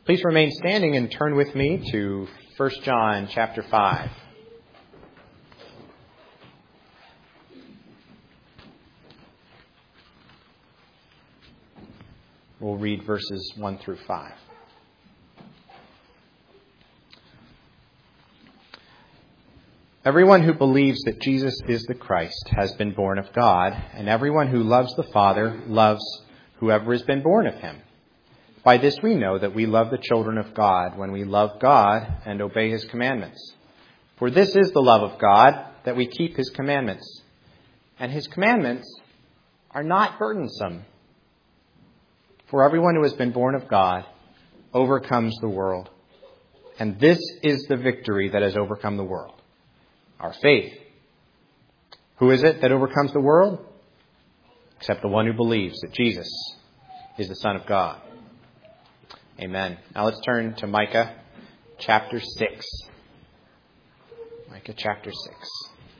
Please remain standing and turn with me to 1 John chapter 5. We'll read verses 1 through 5. Everyone who believes that Jesus is the Christ has been born of God, and everyone who loves the Father loves whoever has been born of him. By this we know that we love the children of God, when we love God and obey his commandments. For this is the love of God, that we keep his commandments. And his commandments are not burdensome. For everyone who has been born of God overcomes the world. And this is the victory that has overcome the world, our faith. Who is it that overcomes the world? Except the one who believes that Jesus is the Son of God. Amen. Now let's turn to Micah chapter 6. Micah chapter 6.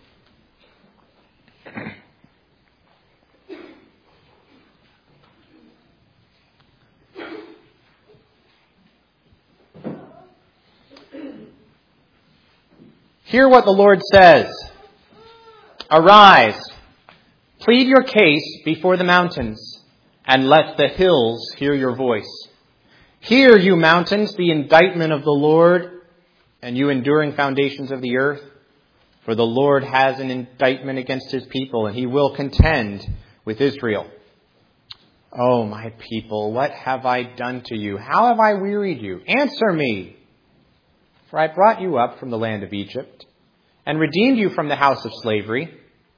Hear what the Lord says. Arise, plead your case before the mountains, and let the hills hear your voice. Hear, you mountains, the indictment of the Lord, and you enduring foundations of the earth. For the Lord has an indictment against his people, and he will contend with Israel. Oh, my people, what have I done to you? How have I wearied you? Answer me. For I brought you up from the land of Egypt and redeemed you from the house of slavery.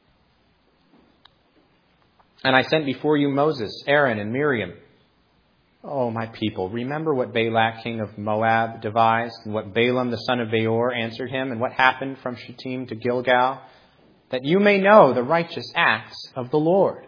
And I sent before you Moses, Aaron, and Miriam. Oh, my people, remember what Balak, king of Moab, devised, and what Balaam, the son of Beor, answered him, and what happened from Shittim to Gilgal, that you may know the righteous acts of the Lord.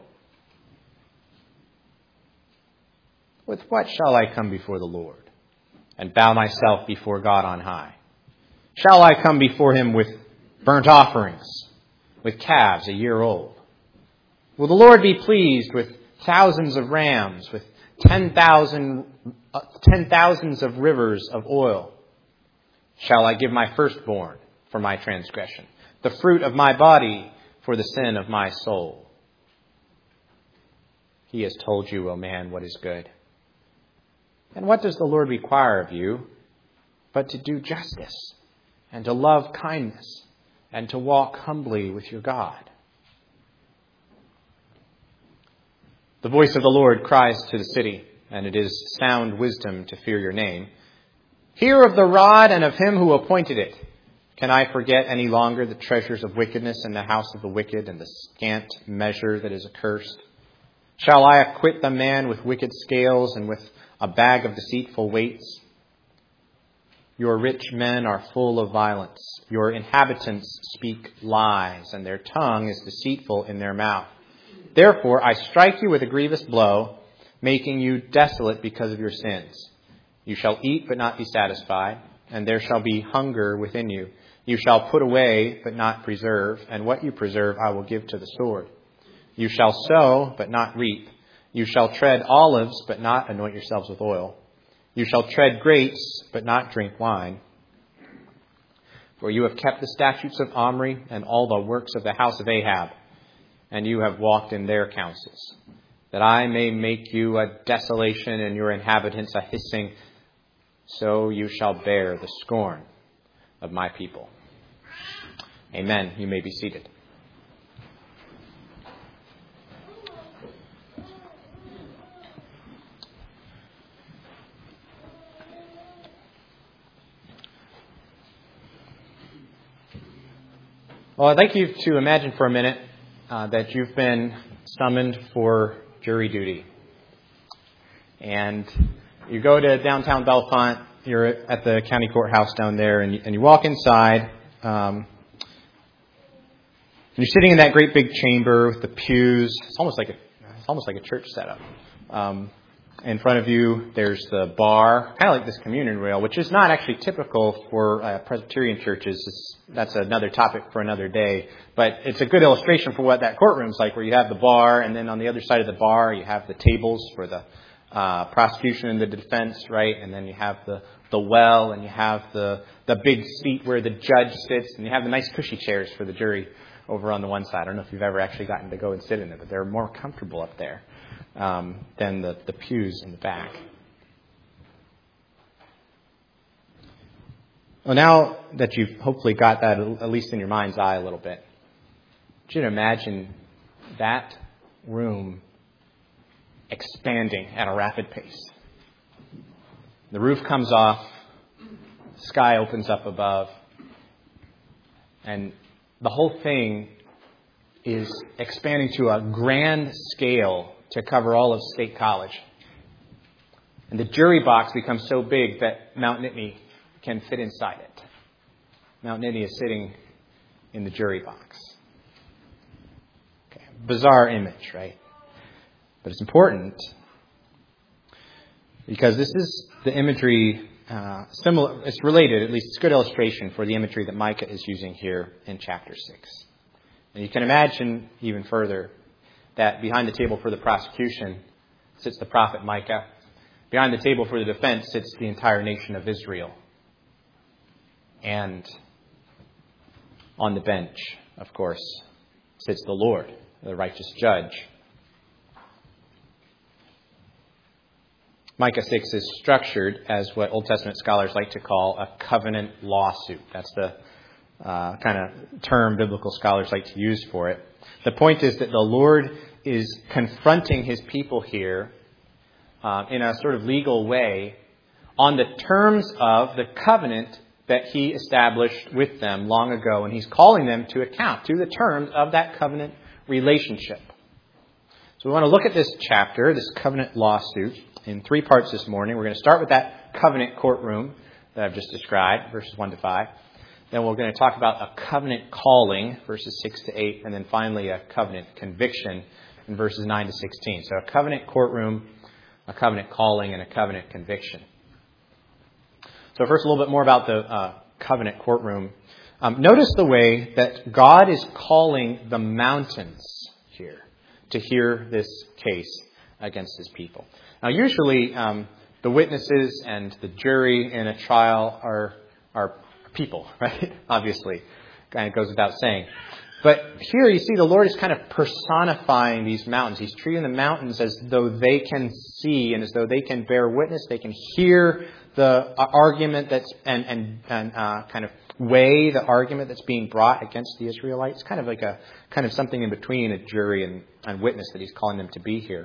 With what shall I come before the Lord and bow myself before God on high? Shall I come before him with burnt offerings, with calves a year old? Will the Lord be pleased with thousands of rams, with 10,000s of rivers of oil? Shall I give my firstborn for my transgression, the fruit of my body for the sin of my soul? He has told you, O man, what is good. And what does the Lord require of you but to do justice and to love kindness and to walk humbly with your God? The voice of the Lord cries to the city, and it is sound wisdom to fear your name. Hear of the rod and of him who appointed it. Can I forget any longer the treasures of wickedness in the house of the wicked and the scant measure that is accursed? Shall I acquit the man with wicked scales and with a bag of deceitful weights? Your rich men are full of violence. Your inhabitants speak lies, and their tongue is deceitful in their mouth. Therefore, I strike you with a grievous blow, making you desolate because of your sins. You shall eat but not be satisfied, and there shall be hunger within you. You shall put away but not preserve, and what you preserve I will give to the sword. You shall sow but not reap. You shall tread olives but not anoint yourselves with oil. You shall tread grapes but not drink wine. For you have kept the statutes of Omri and all the works of the house of Ahab, and you have walked in their counsels, that I may make you a desolation and your inhabitants a hissing, so you shall bear the scorn of my people. Amen. You may be seated. Well, I'd like you to imagine for a minute that you've been summoned for jury duty. And you go to downtown Bellefonte, you're at the county courthouse down there, and you walk inside. And you're sitting in that great big chamber with the pews. It's almost like a church setup. In front of you, there's the bar, kind of like this communion rail, which is not actually typical for Presbyterian churches. That's another topic for another day. But it's a good illustration for what that courtroom's like, where you have the bar, and then on the other side of the bar, you have the tables for the prosecution and the defense, right? And then you have the well, and you have the big seat where the judge sits, and you have the nice cushy chairs for the jury over on the one side. I don't know if you've ever actually gotten to go and sit in it, but they're more comfortable up there than the pews in the back. Well, now that you've hopefully got that at least in your mind's eye a little bit, I want you to imagine that room expanding at a rapid pace. The roof comes off, the sky opens up above, and the whole thing is expanding to a grand scale to cover all of State College. And the jury box becomes so big that Mount Nittany can fit inside it. Mount Nittany is sitting in the jury box. Okay. Bizarre image, right? But it's important because this is the imagery, similar. It's related, at least it's a good illustration for the imagery that Micah is using here in chapter 6. And you can imagine even further that behind the table for the prosecution sits the prophet Micah. Behind the table for the defense sits the entire nation of Israel. And on the bench, of course, sits the Lord, the righteous judge. Micah 6 is structured as what Old Testament scholars like to call a covenant lawsuit. That's the kind of term biblical scholars like to use for it. The point is that the Lord is confronting his people here in a sort of legal way on the terms of the covenant that he established with them long ago, and he's calling them to account, to the terms of that covenant relationship. So we want to look at this chapter, this covenant lawsuit, in 3 parts this morning. We're going to start with that covenant courtroom that I've just described, verses 1 to 5. Then we're going to talk about a covenant calling, verses 6 to 8, and then finally a covenant conviction in verses 9 to 16. So a covenant courtroom, a covenant calling, and a covenant conviction. So first, a little bit more about the covenant courtroom. Notice the way that God is calling the mountains here to hear this case against his people. Now, usually the witnesses and the jury in a trial are people, right? Obviously, kind of goes without saying. But here you see the Lord is kind of personifying these mountains. He's treating the mountains as though they can see and as though they can bear witness. They can hear the argument that's and kind of weigh the argument that's being brought against the Israelites. Kind of like a kind of something in between a jury and witness that he's calling them to be here.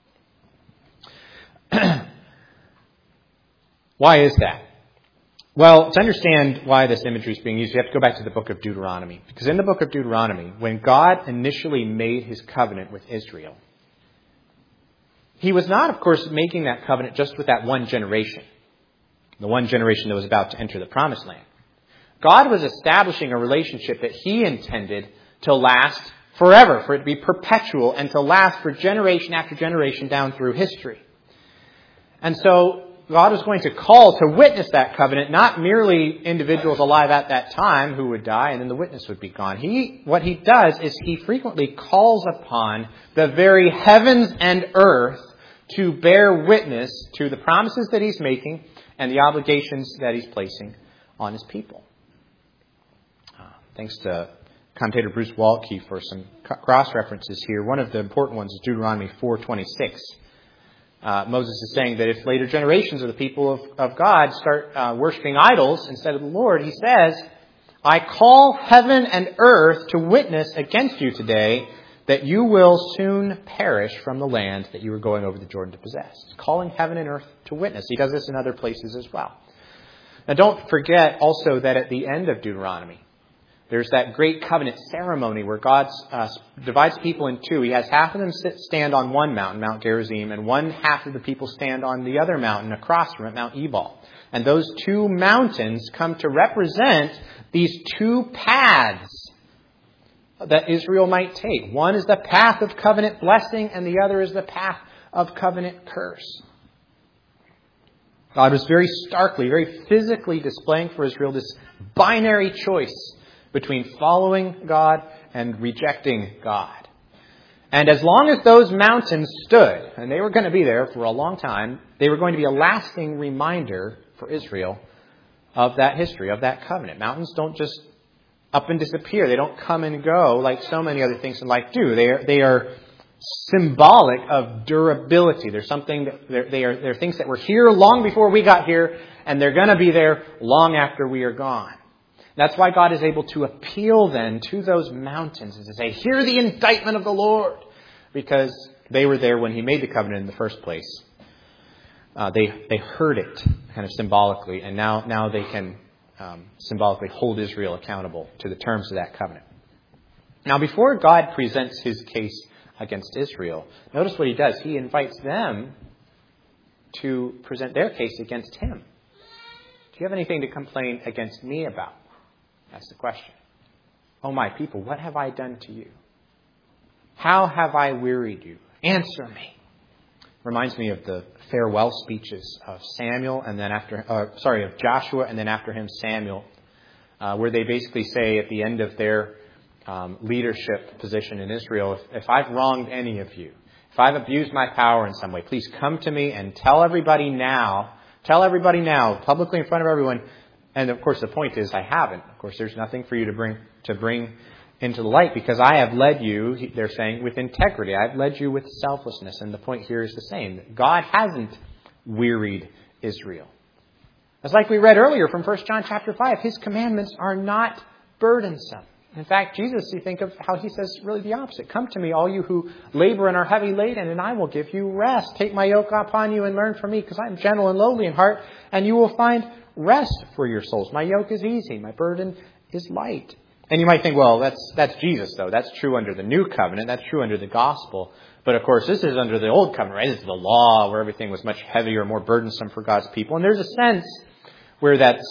Why is that? Well, to understand why this imagery is being used, you have to go back to the book of Deuteronomy. Because in the book of Deuteronomy, when God initially made his covenant with Israel, he was not, of course, making that covenant just with that one generation. The one generation that was about to enter the promised land. God was establishing a relationship that he intended to last forever, for it to be perpetual and to last for generation after generation down through history. And so God was going to call to witness that covenant, not merely individuals alive at that time who would die and then the witness would be gone. What he does is he frequently calls upon the very heavens and earth to bear witness to the promises that he's making and the obligations that he's placing on his people. Thanks to commentator Bruce Waltke for some cross-references here. One of the important ones is Deuteronomy 4:26. Moses is saying that if later generations of the people of God start worshiping idols instead of the Lord, he says, I call heaven and earth to witness against you today that you will soon perish from the land that you are going over the Jordan to possess. He's calling heaven and earth to witness. He does this in other places as well. Now don't forget also that at the end of Deuteronomy, there's that great covenant ceremony where God divides people in two. He has half of them stand on one mountain, Mount Gerizim, and one half of the people stand on the other mountain across from it, Mount Ebal. And those two mountains come to represent these two paths that Israel might take. One is the path of covenant blessing, and the other is the path of covenant curse. God was very starkly, very physically displaying for Israel this binary choice between following God and rejecting God. And as long as those mountains stood, and they were going to be there for a long time, they were going to be a lasting reminder for Israel of that history, of that covenant. Mountains don't just up and disappear. They don't come and go like so many other things in life do. They are symbolic of durability. There's something that they're things that were here long before we got here, and they're going to be there long after we are gone. That's why God is able to appeal then to those mountains and to say, hear the indictment of the Lord, because they were there when he made the covenant in the first place. They heard it kind of symbolically, and now they can symbolically hold Israel accountable to the terms of that covenant. Now, before God presents his case against Israel, notice what he does. He invites them to present their case against him. Do you have anything to complain against me about? That's the question. Oh, my people, what have I done to you? How have I wearied you? Answer me. Reminds me of the farewell speeches of Samuel and then of Joshua and then after him Samuel, where they basically say at the end of their leadership position in Israel, if I've wronged any of you, if I've abused my power in some way, please come to me and tell everybody now, publicly in front of everyone. And of course, the point is, I haven't. Of course, there's nothing for you to bring into the light, because I have led you, they're saying, with integrity. I've led you with selflessness. And the point here is the same. God hasn't wearied Israel. It's like we read earlier from 1 John chapter 5. His commandments are not burdensome. In fact, Jesus, you think of how he says really the opposite. Come to me, all you who labor and are heavy laden, and I will give you rest. Take my yoke upon you and learn from me, because I am gentle and lowly in heart, and you will find rest for your souls. My yoke is easy. My burden is light. And you might think, well, that's Jesus, though. That's true under the new covenant. That's true under the gospel. But of course, this is under the old covenant, right? This is the law, where everything was much heavier, more burdensome for God's people. And there's a sense where that's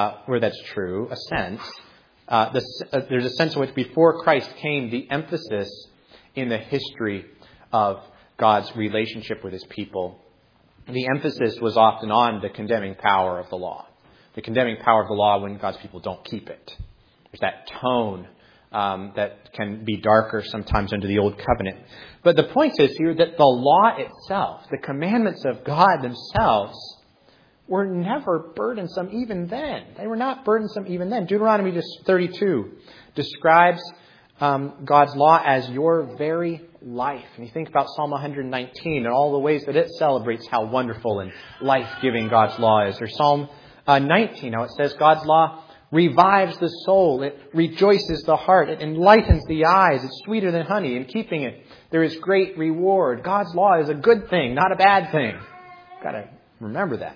true. A sense. There's a sense in which before Christ came, the emphasis in the history of God's relationship with his people, the emphasis was often on the condemning power of the law. The condemning power of the law when God's people don't keep it. There's that tone that can be darker sometimes under the old covenant. But the point is here that the law itself, the commandments of God themselves, were never burdensome even then. They were not burdensome even then. Deuteronomy 32 describes God's law as your very life. And you think about Psalm 119 and all the ways that it celebrates how wonderful and life-giving God's law is. Or Psalm 19, how it says God's law revives the soul. It rejoices the heart. It enlightens the eyes. It's sweeter than honey. In keeping it, there is great reward. God's law is a good thing, not a bad thing. You've got to remember that.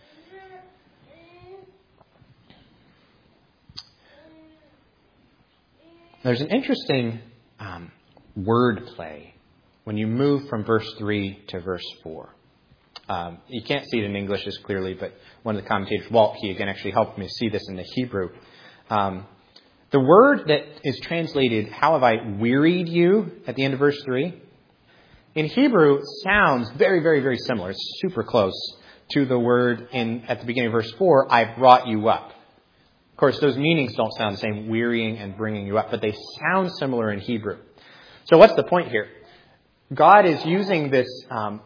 There's an interesting word play when you move from verse 3 to verse 4. You can't see it in English as clearly, but one of the commentators, Walt Key, again, actually helped me see this in the Hebrew. The word that is translated, how have I wearied you, at the end of verse 3, in Hebrew sounds very, very, very similar. It's super close to the word at the beginning of verse 4, I brought you up. Of course, those meanings don't sound the same, wearying and bringing you up, but they sound similar in Hebrew. So what's the point here? God is using this kind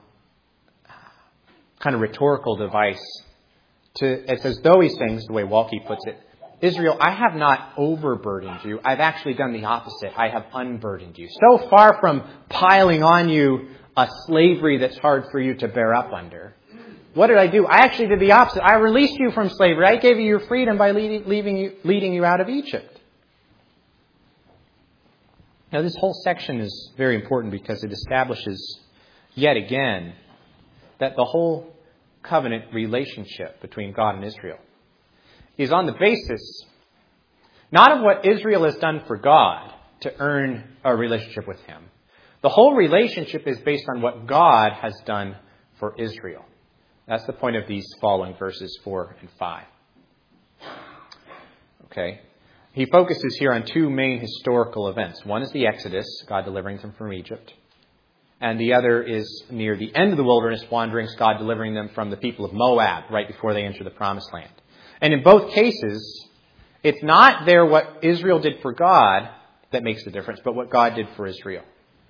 of rhetorical device it's as though he's saying, this is the way Walke puts it, Israel, I have not overburdened you. I've actually done the opposite. I have unburdened you. So far from piling on you a slavery that's hard for you to bear up under, what did I do? I actually did the opposite. I released you from slavery. I gave you your freedom by leading you out of Egypt. Now, this whole section is very important because it establishes yet again that the whole covenant relationship between God and Israel is on the basis not of what Israel has done for God to earn a relationship with him. The whole relationship is based on what God has done for Israel. That's the point of these following verses 4 and 5. Okay. He focuses here on two main historical events. One is the Exodus, God delivering them from Egypt. And the other is near the end of the wilderness wanderings, God delivering them from the people of Moab right before they enter the Promised Land. And in both cases, it's not there what Israel did for God that makes the difference, but what God did for Israel.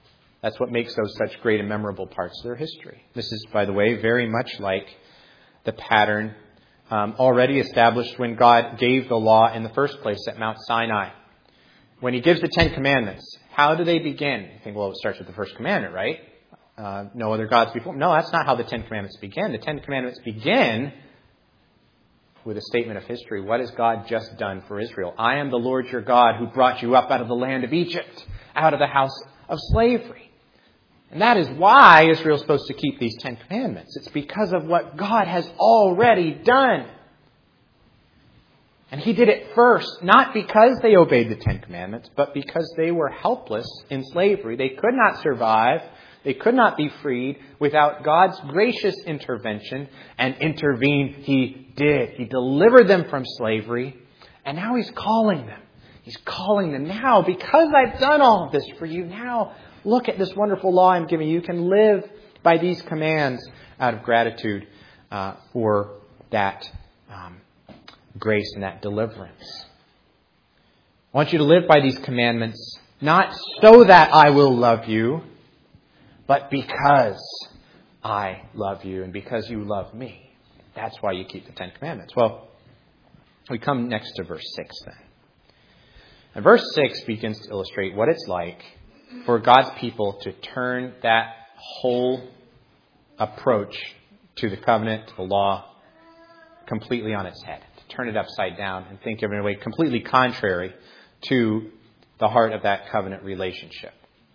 That's what makes those such great and memorable parts of their history. This is, by the way, very much like the pattern already established when God gave the law in the first place at Mount Sinai. When he gives the Ten Commandments, how do they begin? You think, well, it starts with the first commandment, right? No other gods before. No, that's not how the Ten Commandments begin. The Ten Commandments begin with a statement of history. What has God just done for Israel? I am the Lord your God who brought you up out of the land of Egypt, out of the house of slavery. And that is why Israel is supposed to keep these Ten Commandments. It's because of what God has already done. And he did it first, not because they obeyed the Ten Commandments, but because they were helpless in slavery. They could not survive. They could not be freed without God's gracious intervention. And intervene he did. He delivered them from slavery. And now he's calling them. He's calling them now, because I've done all of this for you. Now look at this wonderful law I'm giving you. You can live by these commands out of gratitude for that grace and that deliverance. I want you to live by these commandments, not so that I will love you, but because I love you and because you love me. That's why you keep the Ten Commandments. Well, we come next to verse 6 then. And verse 6 begins to illustrate what it's like for God's people to turn that whole approach to the covenant, to the law, completely on its head. To turn it upside down and think of it in a way completely contrary to the heart of that covenant relationship.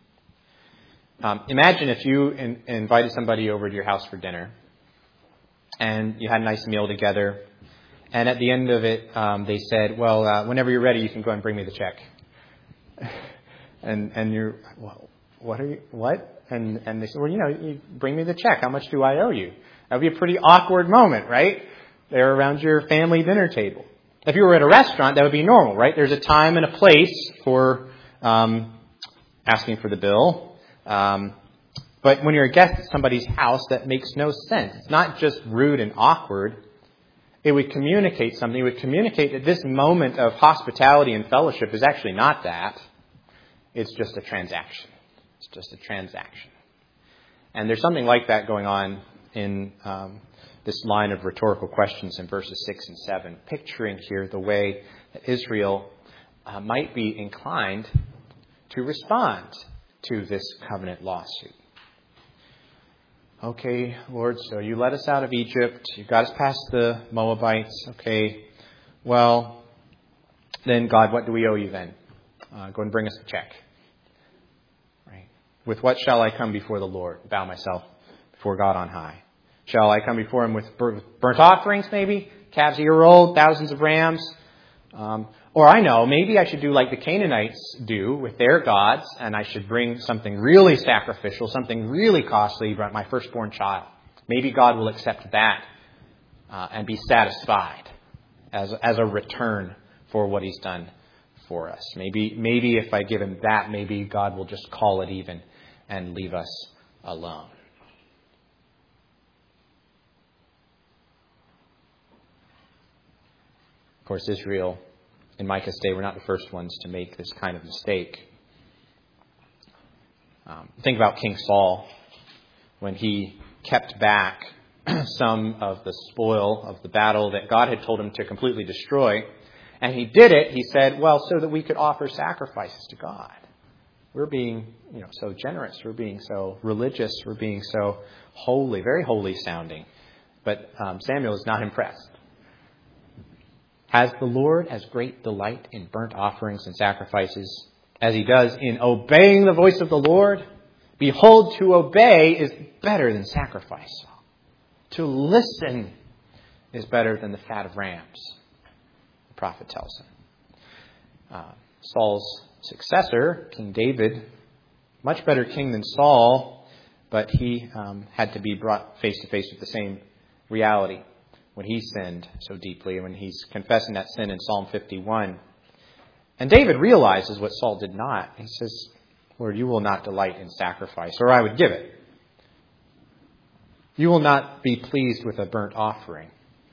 Imagine if you invited somebody over to your house for dinner and you had a nice meal together, and at the end of it they said, well, whenever you're ready you can go and bring me the check. and you're, well, what? And they said, well, you bring me the check. How much do I owe you? That would be a pretty awkward moment, right? They're around your family dinner table. If you were at a restaurant, that would be normal, right? There's a time and a place for asking for the bill. But when you're a guest at somebody's house, that makes no sense. It's not just rude and awkward. It would communicate something. It would communicate that this moment of hospitality and fellowship is actually not that. It's just a transaction. It's just a transaction. And there's something like that going on in this line of rhetorical questions in verses 6 and 7, picturing here the way that Israel might be inclined to respond to this covenant lawsuit. Okay, Lord, so you led us out of Egypt. You got us past the Moabites. Okay, well, then, God, what do we owe you then? Go and bring us a check. Right? With what shall I come before the Lord? Bow myself before God on high. Shall I come before him with burnt offerings, maybe? Calves a year old, thousands of rams? Or I know, maybe I should do like the Canaanites do with their gods, and I should bring something really sacrificial, something really costly, my firstborn child. Maybe God will accept that and be satisfied as a return for what he's done for us. Maybe if I give him that, maybe God will just call it even and leave us alone. Of course, Israel in Micah's day were not the first ones to make this kind of mistake. Think about King Saul when he kept back some of the spoil of the battle that God had told him to completely destroy. And he did it, he said, well, so that we could offer sacrifices to God. We're being, so generous. We're being so religious. We're being so holy, very holy sounding. But Samuel is not impressed. Has the Lord as great delight in burnt offerings and sacrifices as he does in obeying the voice of the Lord? Behold, to obey is better than sacrifice. To listen is better than the fat of rams, the prophet tells him. Saul's successor, King David, much better king than Saul, but he had to be brought face to face with the same reality when he sinned so deeply, when he's confessing that sin in Psalm 51. And David realizes what Saul did not. He says, Lord, you will not delight in sacrifice, or I would give it. You will not be pleased with a burnt offering.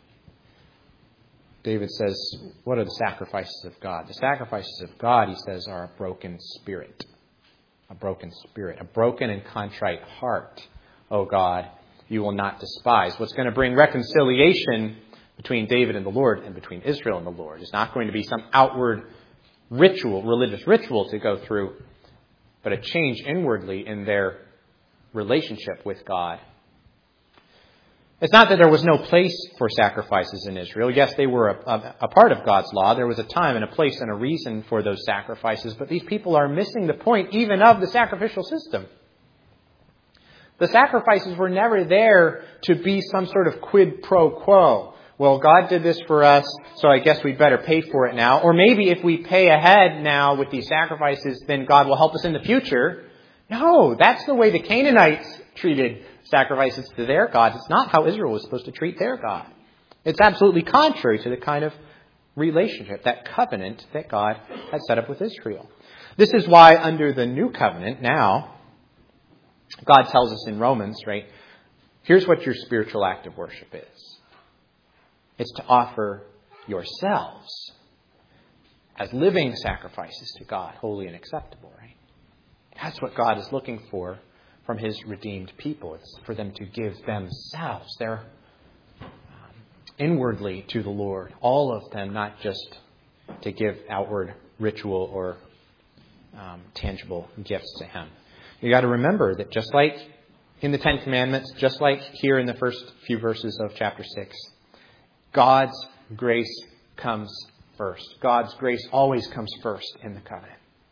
David says, what are the sacrifices of God? The sacrifices of God, he says, are a broken spirit. a broken spirit, a broken and contrite heart, O God, you will not despise. What's going to bring reconciliation between David and the Lord and between Israel and the Lord is not going to be some outward ritual, religious ritual to go through, but a change inwardly in their relationship with God. It's not that there was no place for sacrifices in Israel. Yes, they were a part of God's law. There was a time and a place and a reason for those sacrifices. But these people are missing the point even of the sacrificial system. The sacrifices were never there to be some sort of quid pro quo. Well, God did this for us, so I guess we'd better pay for it now. Or maybe if we pay ahead now with these sacrifices, then God will help us in the future. No, that's the way the Canaanites treated sacrifices to their gods. It's not how Israel was supposed to treat their God. It's absolutely contrary to the kind of relationship, that covenant that God had set up with Israel. This is why under the new covenant now, God tells us in Romans, right, here's what your spiritual act of worship is. It's to offer yourselves as living sacrifices to God, holy and acceptable, right? That's what God is looking for from his redeemed people. It's for them to give themselves, their inwardly to the Lord. All of them, not just to give outward ritual or tangible gifts to him. You got to remember that just like in the Ten Commandments, just like here in the first few verses of chapter 6, God's grace comes first. God's grace always comes first in the covenant.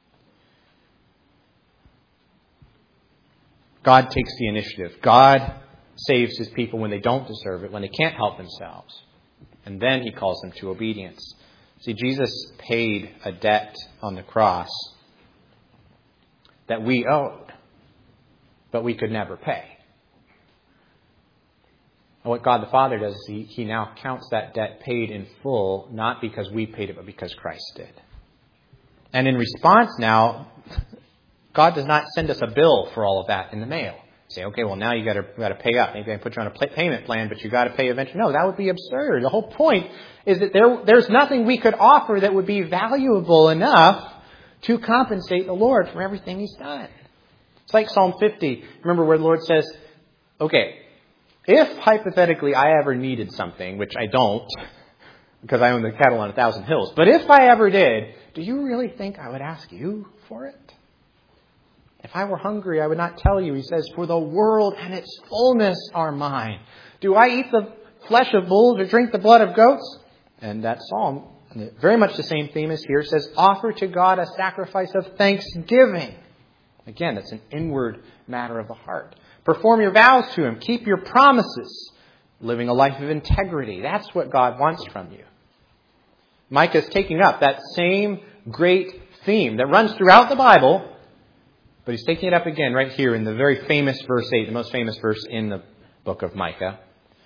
God takes the initiative. God saves his people when they don't deserve it, when they can't help themselves. And then he calls them to obedience. See, Jesus paid a debt on the cross that we owed, but we could never pay. And what God the Father does is he now counts that debt paid in full, not because we paid it, but because Christ did. And in response now, God does not send us a bill for all of that in the mail. Say, okay, well now you got to pay up. Maybe I put you on a payment plan, but you got to pay eventually. No, that would be absurd. The whole point is that there's nothing we could offer that would be valuable enough to compensate the Lord for everything he's done. It's like Psalm 50. Remember where the Lord says, okay, if hypothetically I ever needed something, which I don't, because I own the cattle on 1,000 hills, but if I ever did, do you really think I would ask you for it? If I were hungry, I would not tell you. He says, for the world and its fullness are mine. Do I eat the flesh of bulls or drink the blood of goats? And that psalm, very much the same theme as here, says, offer to God a sacrifice of thanksgiving. Again, that's an inward matter of the heart. Perform your vows to him. Keep your promises. Living a life of integrity. That's what God wants from you. Micah is taking up that same great theme that runs throughout the Bible, but he's taking it up again right here in the very famous verse 8, the most famous verse in the book of Micah,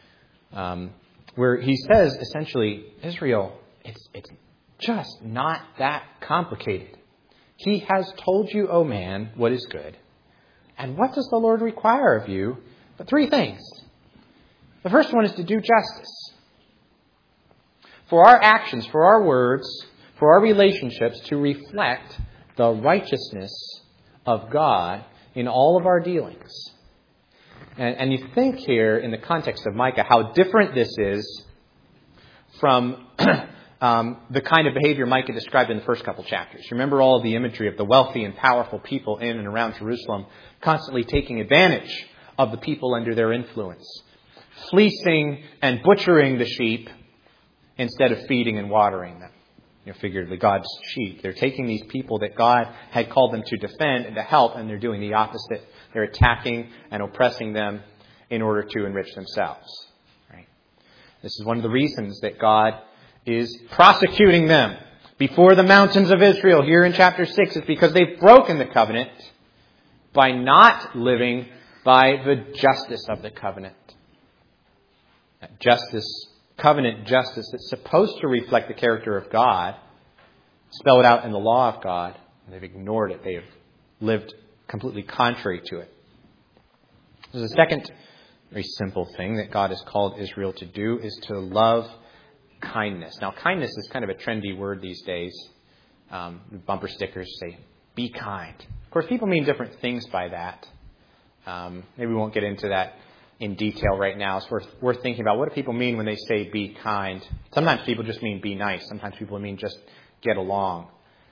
where he says, essentially, Israel, it's just not that complicated. He has told you, O man, what is good. And what does the Lord require of you? But 3 things. The first one is to do justice. For our actions, for our words, for our relationships to reflect the righteousness of God in all of our dealings. And you think here in the context of Micah how different this is from the kind of behavior Micah described in the first couple chapters. Remember all of the imagery of the wealthy and powerful people in and around Jerusalem constantly taking advantage of the people under their influence, fleecing and butchering the sheep instead of feeding and watering them. Figuratively, God's sheep. They're taking these people that God had called them to defend and to help, and they're doing the opposite. They're attacking and oppressing them in order to enrich themselves. Right? This is one of the reasons that God is prosecuting them before the mountains of Israel here in chapter 6. It's because they've broken the covenant by not living by the justice of the covenant. That justice, covenant justice that's supposed to reflect the character of God, spelled out in the law of God, and they've ignored it. They have lived completely contrary to it. There's a second very simple thing that God has called Israel to do, is to love kindness. Now, kindness is kind of a trendy word these days. Bumper stickers say, be kind. Of course, people mean different things by that. Maybe we won't get into that in detail right now. It's worth thinking about. What do people mean when they say be kind? Sometimes people just mean be nice. Sometimes people mean just get along.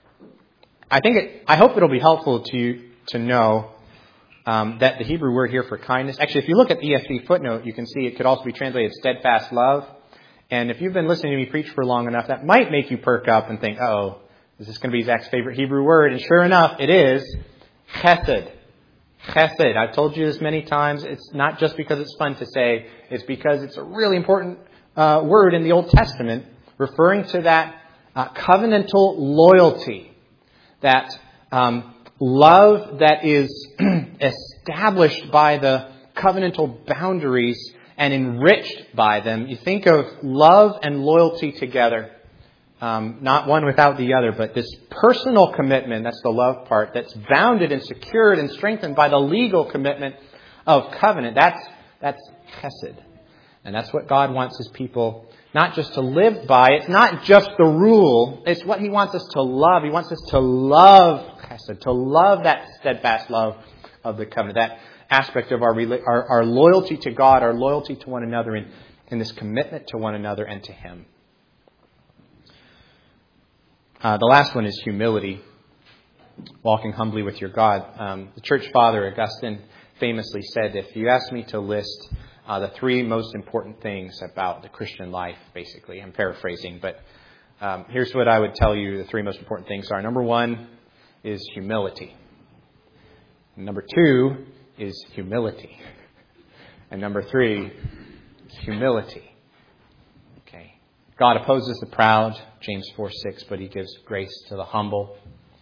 I hope it'll be helpful to you to know that the Hebrew word here for kindness, actually, if you look at the ESV footnote, you can see it could also be translated steadfast love. And if you've been listening to me preach for long enough, that might make you perk up and think, uh-oh, is this going to be Zach's favorite Hebrew word? And sure enough, it is chesed. Chesed. I've told you this many times. It's not just because it's fun to say. It's because it's a really important word in the Old Testament, referring to that covenantal loyalty, that love that is established by the covenantal boundaries and enriched by them. You think of love and loyalty together. Not one without the other, but this personal commitment, that's the love part, that's bounded and secured and strengthened by the legal commitment of covenant. That's chesed. And that's what God wants His people not just to live by. It's not just the rule. It's what He wants us to love. He wants us to love chesed, to love that steadfast love of the covenant, that aspect of our loyalty to God, our loyalty to one another in this commitment to one another and to Him. The last one is humility, walking humbly with your God. The church father, Augustine, famously said, if you ask me to list the three most important things about the Christian life, basically, I'm paraphrasing, but here's what I would tell you the three most important things are. Number one is humility. Number two is humility. And number three is humility. God opposes the proud, James 4:6, but He gives grace to the humble.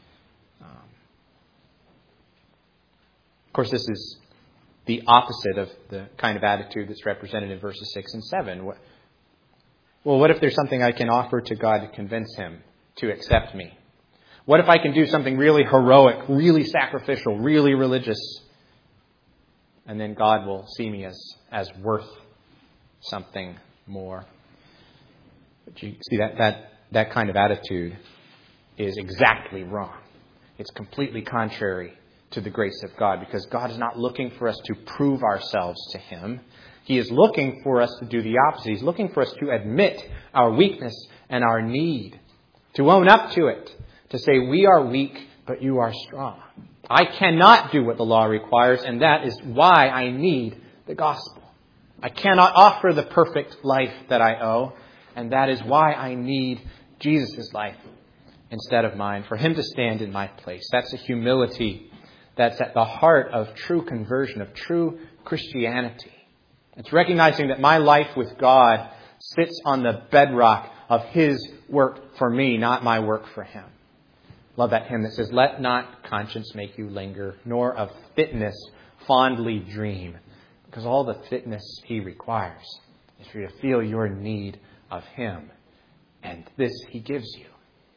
Of course, this is the opposite of the kind of attitude that's represented in verses 6 and 7. Well, what if there's something I can offer to God to convince Him to accept me? What if I can do something really heroic, really sacrificial, really religious? And then God will see me as worth something more. But you see that kind of attitude is exactly wrong. It's completely contrary to the grace of God, because God is not looking for us to prove ourselves to Him. He is looking for us to do the opposite. He's looking for us to admit our weakness and our need, to own up to it, to say we are weak, but you are strong. I cannot do what the law requires, and that is why I need the gospel. I cannot offer the perfect life that I owe. And that is why I need Jesus' life instead of mine, for Him to stand in my place. That's a humility that's at the heart of true conversion, of true Christianity. It's recognizing that my life with God sits on the bedrock of His work for me, not my work for Him. Love that hymn that says, let not conscience make you linger, nor of fitness fondly dream. Because all the fitness He requires is for you to feel your need of Him. And this He gives you.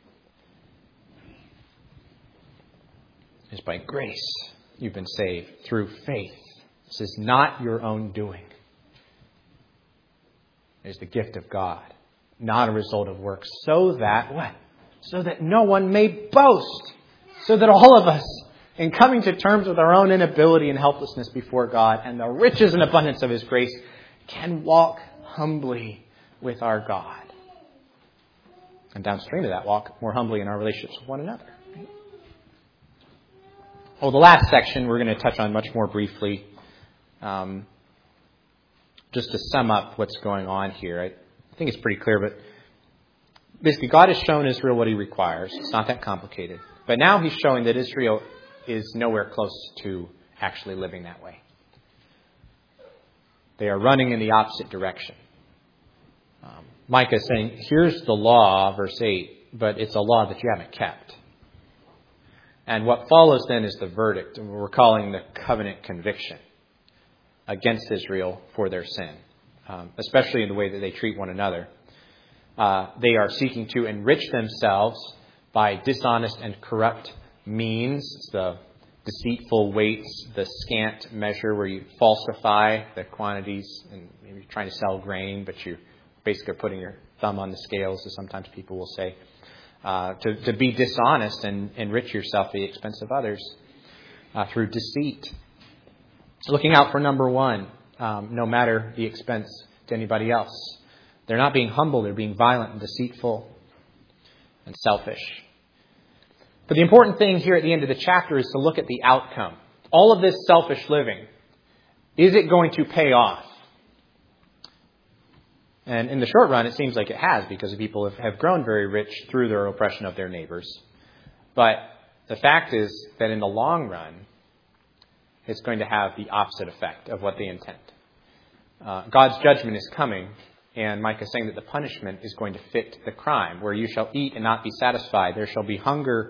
It's by grace you've been saved through faith. This is not your own doing. It is the gift of God, not a result of works. So that what? So that no one may boast. So that all of us, in coming to terms with our own inability and helplessness before God and the riches and abundance of His grace, can walk humbly with our God. And downstream of that, walk more humbly in our relationships with one another. Oh, the last section we're going to touch on much more briefly. Just to sum up what's going on here. I think it's pretty clear, but basically God has shown Israel what He requires. It's not that complicated. But now He's showing that Israel is nowhere close to actually living that way. They are running in the opposite direction. Micah is saying, here's the law, verse 8, but it's a law that you haven't kept. And what follows then is the verdict, and we're calling the covenant conviction against Israel for their sin, especially in the way that they treat one another. They are seeking to enrich themselves by dishonest and corrupt means. It's the deceitful weights, the scant measure where you falsify the quantities, and maybe you're trying to sell grain, but you basically are putting your thumb on the scales, as sometimes people will say, to be dishonest and enrich yourself at the expense of others. through deceit. Looking out for number one, no matter the expense to anybody else. They're not being humble, they're being violent and deceitful and selfish. But the important thing here at the end of the chapter is to look at the outcome. All of this selfish living, is it going to pay off? And in the short run, it seems like it has, because people have grown very rich through their oppression of their neighbors. But the fact is that in the long run, it's going to have the opposite effect of what they intend. God's judgment is coming, and Micah is saying that the punishment is going to fit the crime, where you shall eat and not be satisfied. There shall be hunger.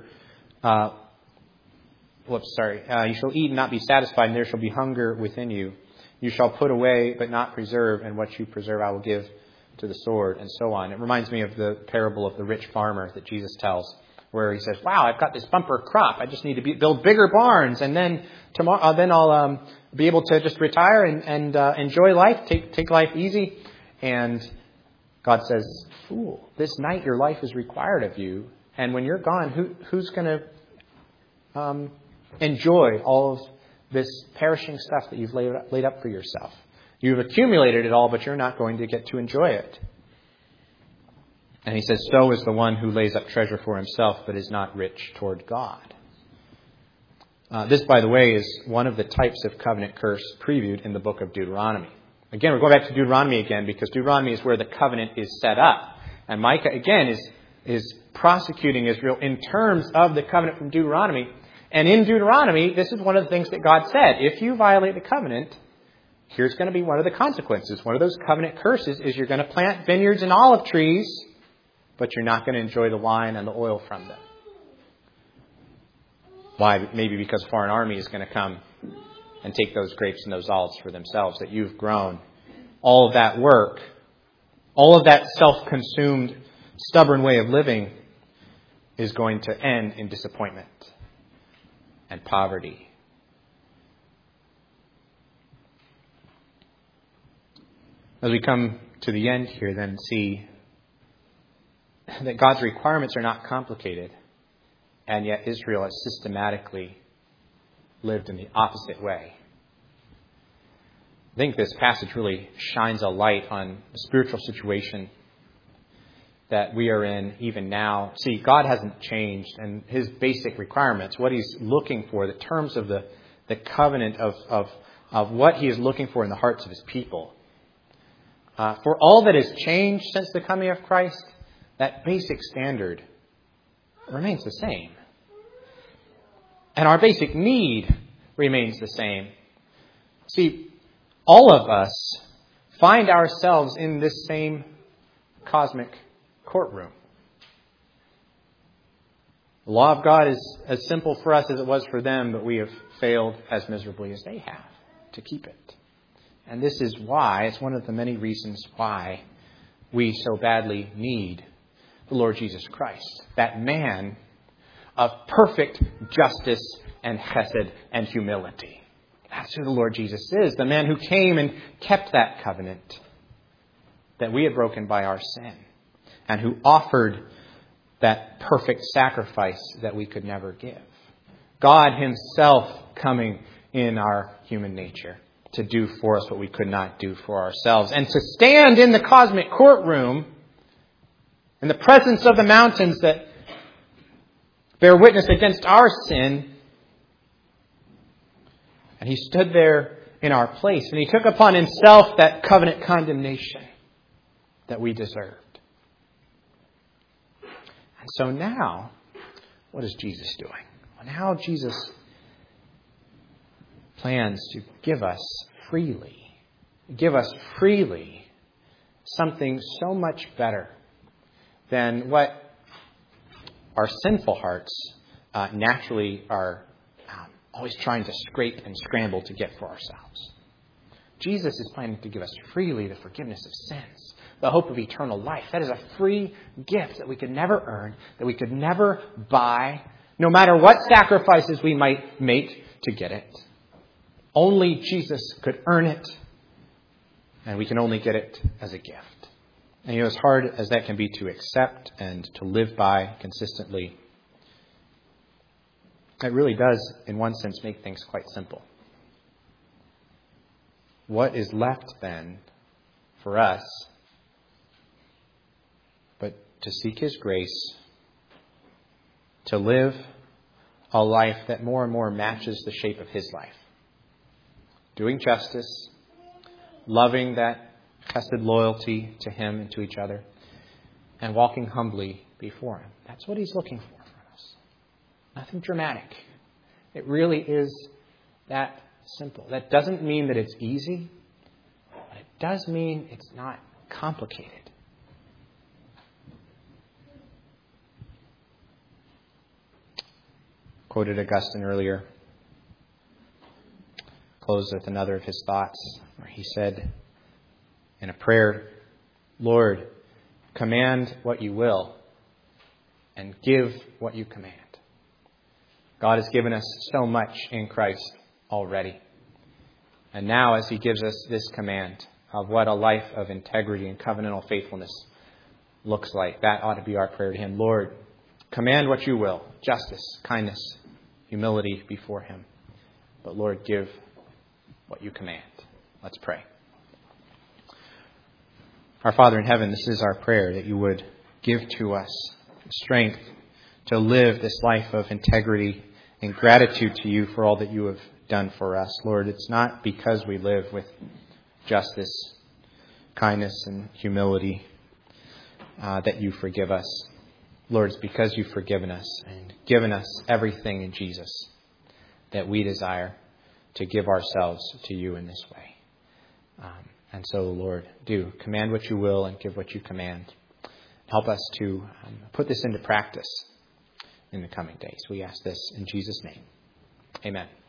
You shall eat and not be satisfied, and there shall be hunger within you. You shall put away but not preserve, and what you preserve I will give to the sword, and so on. It reminds me of the parable of the rich farmer that Jesus tells, where he says, wow, I've got this bumper crop. I just need to build bigger barns, and then tomorrow, then I'll be able to just retire and enjoy life, take life easy. And God says, fool, this night your life is required of you, and when you're gone, who's going to enjoy all of this perishing stuff that you've laid up for yourself? You've accumulated it all, but you're not going to get to enjoy it. And he says, so is the one who lays up treasure for himself, but is not rich toward God. This, by the way, is one of the types of covenant curse previewed in the book of Deuteronomy. Again, we're going back to Deuteronomy again, because Deuteronomy is where the covenant is set up. And Micah, again, is prosecuting Israel in terms of the covenant from Deuteronomy. And in Deuteronomy, this is one of the things that God said. If you violate the covenant, here's going to be one of the consequences. One of those covenant curses is you're going to plant vineyards and olive trees, but you're not going to enjoy the wine and the oil from them. Why? Maybe because a foreign army is going to come and take those grapes and those olives for themselves that you've grown. All of that work, all of that self-consumed, stubborn way of living is going to end in disappointment and poverty. As we come to the end here, then see that God's requirements are not complicated, and yet Israel has systematically lived in the opposite way. I think this passage really shines a light on the spiritual situation that we are in even now. See, God hasn't changed, and his basic requirements, what he's looking for, the terms of the covenant of what he is looking for in the hearts of his people. For all that has changed since the coming of Christ, that basic standard remains the same. And our basic need remains the same. See, all of us find ourselves in this same cosmic courtroom. The law of God is as simple for us as it was for them, but we have failed as miserably as they have to keep it. And this is why, it's one of the many reasons why we so badly need the Lord Jesus Christ, that man of perfect justice and chesed and humility. That's who the Lord Jesus is, the man who came and kept that covenant that we had broken by our sin, and who offered that perfect sacrifice that we could never give. God himself coming in our human nature to do for us what we could not do for ourselves, and to stand in the cosmic courtroom in the presence of the mountains that bear witness against our sin. And he stood there in our place, and he took upon himself that covenant condemnation that we deserved. And so now, what is Jesus doing? Well, now Jesus plans to give us freely something so much better than what our sinful hearts naturally are always trying to scrape and scramble to get for ourselves. Jesus is planning to give us freely the forgiveness of sins, the hope of eternal life. That is a free gift that we could never earn, that we could never buy, no matter what sacrifices we might make to get it. Only Jesus could earn it, and we can only get it as a gift. And as hard as that can be to accept and to live by consistently, it really does, in one sense, make things quite simple. What is left then for us but to seek His grace, to live a life that more and more matches the shape of His life. Doing justice, loving that tested loyalty to Him and to each other, and walking humbly before Him. That's what He's looking for from us. Nothing dramatic. It really is that simple. That doesn't mean that it's easy, but it does mean it's not complicated. Quoted Augustine earlier. Closed with another of his thoughts where he said in a prayer, Lord, command what you will and give what you command. God has given us so much in Christ already. And now as He gives us this command of what a life of integrity and covenantal faithfulness looks like, that ought to be our prayer to Him. Lord, command what you will, justice, kindness, humility before Him. But Lord, give what you command. Let's pray. Our Father in heaven, this is our prayer, that you would give to us strength to live this life of integrity and gratitude to you for all that you have done for us. Lord, it's not because we live with justice, kindness, and humility that you forgive us. Lord, it's because you've forgiven us and given us everything in Jesus that we desire to give ourselves to you in this way. And so, Lord, do command what you will and give what you command. Help us to put this into practice in the coming days. We ask this in Jesus' name. Amen.